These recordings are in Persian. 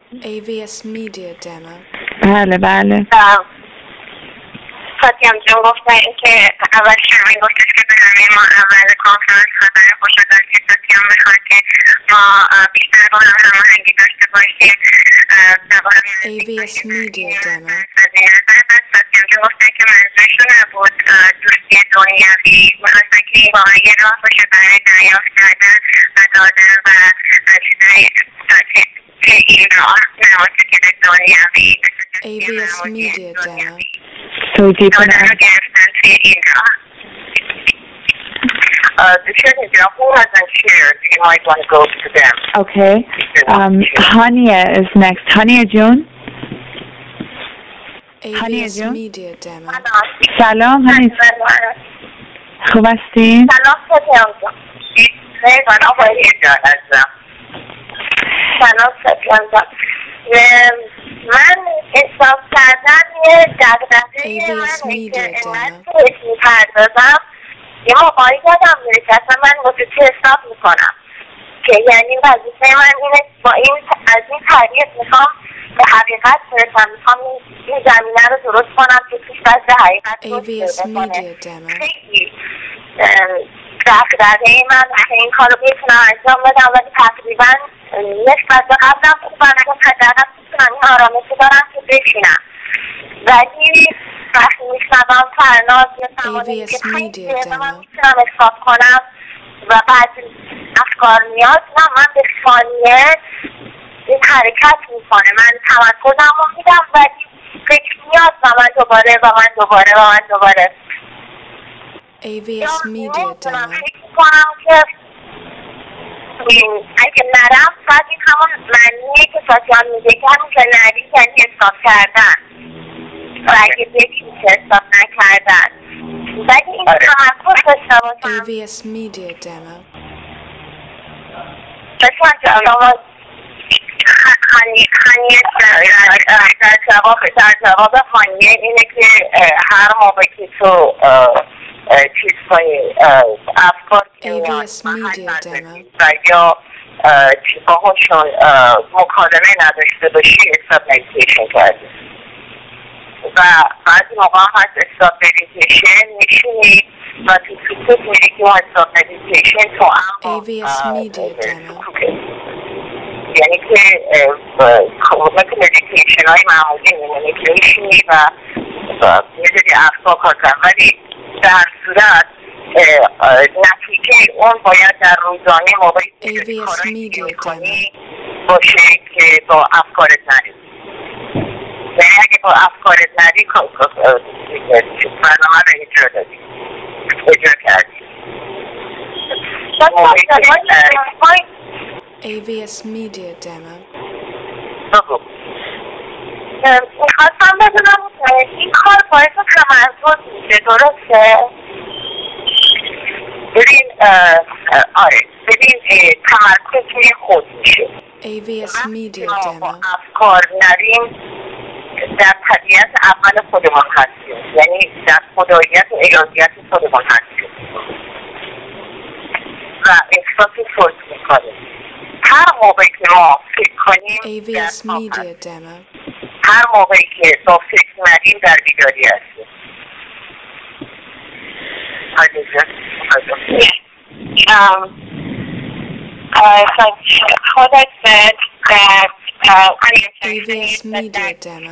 AVS Media Demo. بله. فاطیم جون گفتن که اول شمین گفتش که به همه ما اول کنفرانس خبر خوش داد که فاطیم میخواد که ما بیشتر با هم هماهنگی داشته باشیم. AVS Media Demo. فاطیم جون گفتن که منظورشون نبود دوستی دنیوی، میخواستن که این واقعا یه راه باشه برای دریافت کردن و دادن و چیزای که این راه نباشه که به دنیوی AVS Media Demo. توجیه کنم. The children, who hasn't shared, you might want to go to them. Okay. Hania is next. Hania June. AVS Media Demo. سلام هنیز. خوب هستین؟ سلام فتیان جان. سلام فتیان جان. من احساس کردم یه دغدغه من میپردازم یه موقعی یادم میره که اصلا من موسیقی حساب میکنم که یعنی وظیفه من اینه با این از این تعریف میخوام به حقیقت برسم، میخوام این زمینه رو درست کنم که توش بس به حقیقت AVS Media Demo. خیلی دغدغه من که این کار رو میتونم انجام بدم ولی تقریبا نسبت به قبلم خوبم حداقل میتونم این آرامشی دارم که بشینم ولی وقتی میشنوم فرناز یا زمانی که 5 دقیقه من میتونم احساس کنم و بعد افکار میاد من به ثانیه این حرکت میکنه، من تمرکزم رو میدم ولی فکر میاد و من دوباره AVS Media Demo. فکر میکنم که اگه نرم باید این همون معنیه که فاطیان میگه که همون که نری یعنی احساس کردن و اگه بگیم که احساس نکردن ولی این تمرکز داشته باشم. AVS Media Demo. فاطیان جان خانیه در جواب خانیه اینه که هر موقع که تو چیز کنی افکار AVS Media Demo. و یا باهاشون مکالمه نداشته باشی استاب مدیتیشن کردی و بعضی موقع هست استاب مدیتیشن میشونی و تو سکوت میری که استاب مدیتیشن تو AVS Media Demo. یعنی که مثل مدیتیشن های معمولی میشونی و میدونی افکار کار کن ولی در صورت نتیجه اون باید در روزانه موقعی که کارایی کنی باشه که با افکارت نری یعنی اگه با افکارت نری برنامه رو اجرا کردی AVS Media Demo. میخواستم بدونم این کار باعث تمرکز میشه درسته؟ ببین تمرکز روی خود میشه AVS Media Demo. افکار نریم در طبیعت اول خودمان هستیم یعنی در خداییت و الهیت خودمان هستیم و احساس فرد میکنیم هر موقعی که ما فکر کنیم AVS Media Demo. هر موقعی که با فکر ندیم در بیداری هستیم خودت said that AVS Media Demo.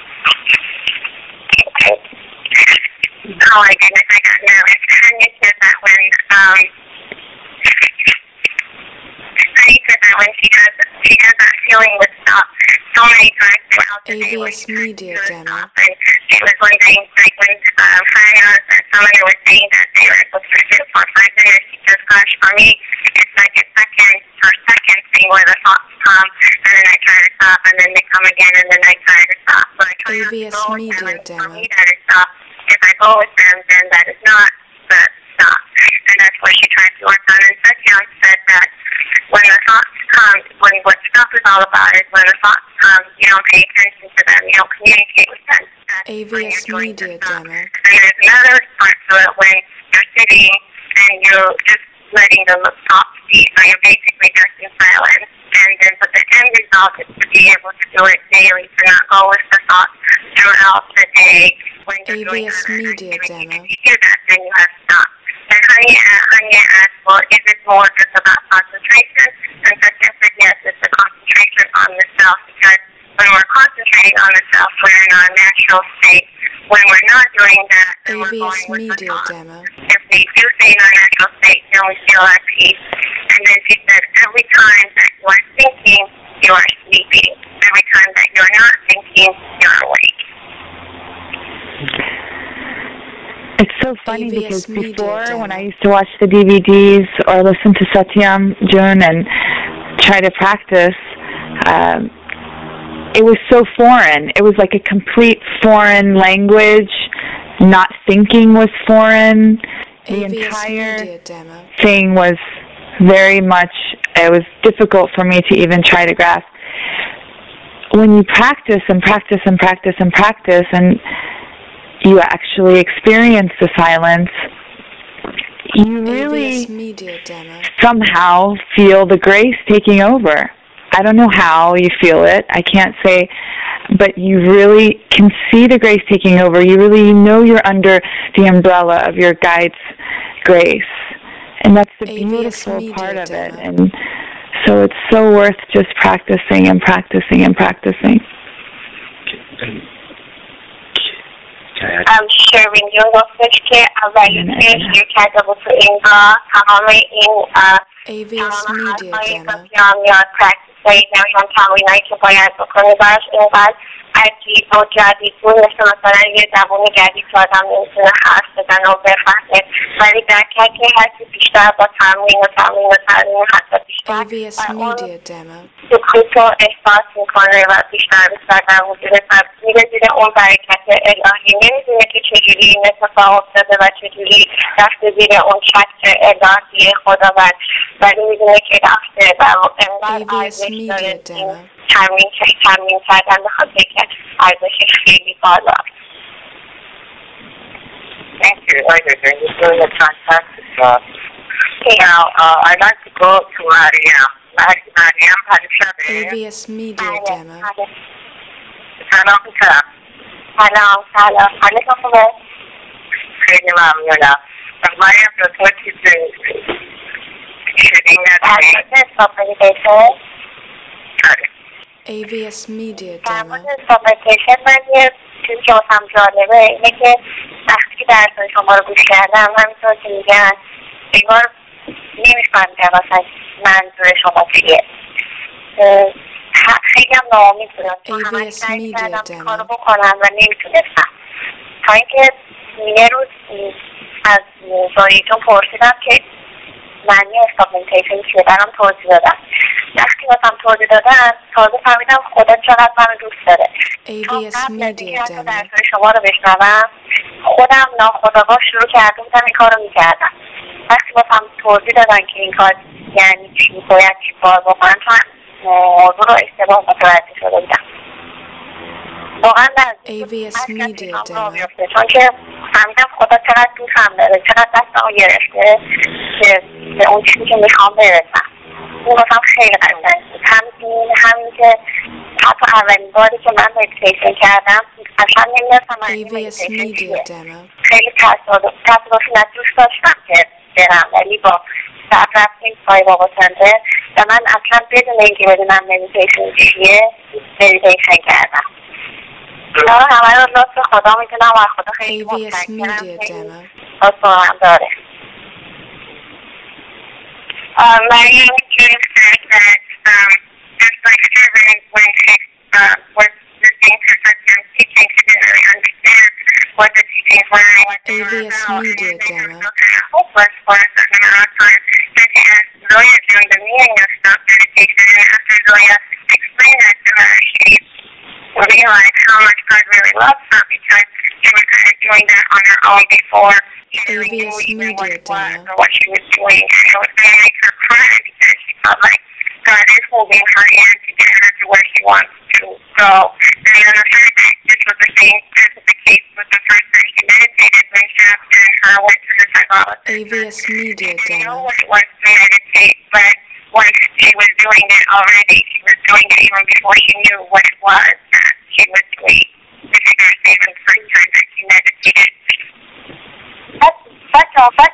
Oh my goodness, I got nervous. Tanya said that when she has that feeling with stop so many times throughout the day. AVS Media Demo. It was one day like when Farnaz and someone was saying that they were supposed to sit for 5 minutes. She says, gosh, for me, it's like a second thing where the thoughts come and then I try to stop and then they come again and then I try to stop. So I try AVS not to go Media with them. Demo. For me, that is stop. If I go with them, then that is not the stop. And that's what she tried to work on. And Satyan said that when the thoughts come, what stop is all about is when the thoughts come, you don't pay attention to them, you don't communicate with them. AVS Media Demo. And there's another part to it when you're sitting and you just letting the thoughts be, so you're basically just in silence. And then, but the end result is to be able to do it daily, to not go with the thoughts throughout the day when you're doing AVS other Media activities. Demo. If you do that, then you have stopped. And Hania asked, well, is it more just about concentration? And Satya said, yes, it's a concentration on the self, because when we're concentrating on the self, we're in our natural state. When we're not doing that, then we're AVS going with the Media thoughts. Demo. If we do stay in our natural state, then we feel at peace. And then she said, every time that you are thinking, you are sleeping. Every time that you are not thinking, you're awake. It's so funny AVS because Media before, Demo. when I used to watch the DVDs or listen to Satyam Jun and try to practice, it was so foreign. It was like a complete foreign language. Not thinking was foreign. The AVS entire Media Demo. thing was very much, it was difficult for me to even try to grasp. When you practice and practice and practice and practice and you actually experience the silence, you really AVS Media Demo. somehow feel the grace taking over. I don't know how you feel it. I can't say, but you really can see the grace taking over. You really know you're under the umbrella of your guide's grace. And that's the AVS beautiful Media part of it. Demo. And so it's so worth just practicing and practicing and practicing. شروین جون گفتش که اولی که شیر کرده بود تو اینجا تمام این AVS تمام Media حرفهای Demo. سوسیام یا پرکتیسایی نمیدونم تمرینایی که باید بکنی براش اینقدر عجیب و جدید بود، مثل مثلا یه زبون جدید که آدم نمیتونه حرف بزنه و بفهمه، ولی درک کرد که هرچی بیشتر با تمرین و تمرین و تمرین حتی بیشتر AVS Media Demo. سکوت رو احساس میکنه و بیشتر بیشتر در وجودش میره زیر اون برکت الهی. نمیدونه که چجوری این اتفاق افتاده و چجوری رفته زیر اون چتر الهی خداوند، ولی میدونه که رفته و انقدر AVS ارزش Media داره Demo. این تمرین کردن، بخاطر که ارزشش خیلی بالاست. Thank you, Ida. You're doing a fantastic job. Now, I'd like to go to Mariam. Mariam Parishabe. AVS Media Demo. سلام میکنم. سلام حالتون خوبه؟ خیلی ممنونم. Mariam, just what you think? شدین نداری؟ استاپ مدیتیشن؟ AVS Media در Demo. مورد استاپ مدیتیشن من یه چیزی که واسم جالبه اینه که وقتی که درس شما رو گوش کردم همینطور که میگن انگار نمیفهمیدم مثلا منظور شما چیه. خیلی هم ناامید بودم چون همه سعی کردم کارو بکنم و نمیتونستم، تا اینکه یه روز از زاییتون پرسیدم که معنی استاپ مدیتیشن چیه، برام توضیح دادم. وقتی واسم توضیح دادن تازه فهمیدم خدا چقدر منو دوست داره. چون AVS قبل از اینکه Media حتی Demo. درسای شما رو بشنوم خودم ناخودآگاه شروع کرده بودم این کار رو میکردم. وقتی واسم توضیح دادن که این کار یعنی چی، باید چی کار بکنم، چون موضوع رو اشتباه متوجه شده بودم. واقعا AVS Media Demo. چون که فهمیدم خدا چقدر دوستم داره، چقدر دستمو گرفته که به اون چیزی که میخوام برسم. این واسم خیلی قشنگ بود. همین که حتی اولین باری که من مدیتیشن کردم اصلا نمیدونستم معنی AVS مدیتیشن Media چیه. Demo. خیلی تصادفی دوست داشتم که برم، ولی با سر رفتیم پای بابا سنتر و من اصلا بدون اینکه بدونم مدیتیشن چیه مدیتیشن کردم. دارم همه رو لطف خدا میتونم و خدا خیلی AVS متشکرم. Media Demo. لطف هم داره. Mariam June said that just like Evan, when she was listening to Satyam's teaching, she didn't really understand what the teachings were and what they were AVS about. Media And they Demo. were kind of hopeless for a certain amount of time. Then she asked Zoya during the meeting of stop meditation, and after Zoya explained that to her, she realized how much God really loves her because she was kind of doing that on her own before AVS Media Demo. or what she was doing, and it was going to make her cry because she felt like God is holding her hand to get her to where she wants to go. And then the fact that this was the same as the case with the first time she meditated, after her went to the psychologist. AVS Media She knew Demo. what it was to meditate, but once she was doing it already, she was doing it even before she knew what it was that she was doing. This is even the first time that she meditated. That's all. But